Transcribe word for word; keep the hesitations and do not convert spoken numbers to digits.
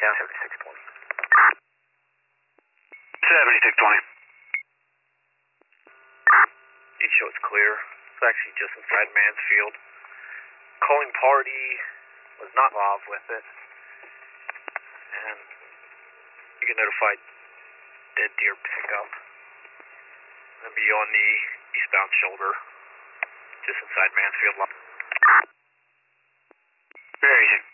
County seventy-six twenty. seventy-six twenty. You show it's clear. It's actually just inside Mansfield. Calling party was not involved with it. And you get notified dead deer pickup. It'll be on the eastbound shoulder, just inside Mansfield. Very easy.